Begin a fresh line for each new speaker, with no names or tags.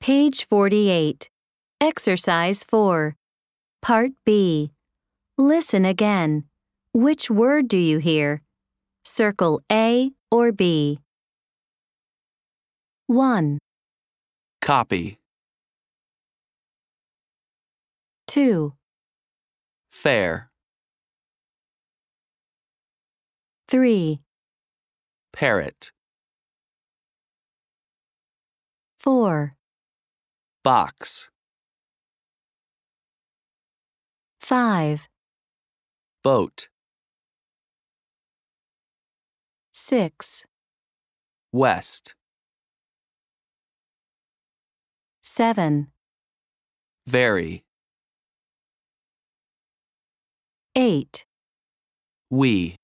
Page 48. Exercise 4. Part B. Listen again. Which word do you hear? Circle A or B. 1,
Copy.
2,
Fair.
3,
Parrot.
4,
Box.
5,
Boat.
6,
West.
7,
Very.
8.
We.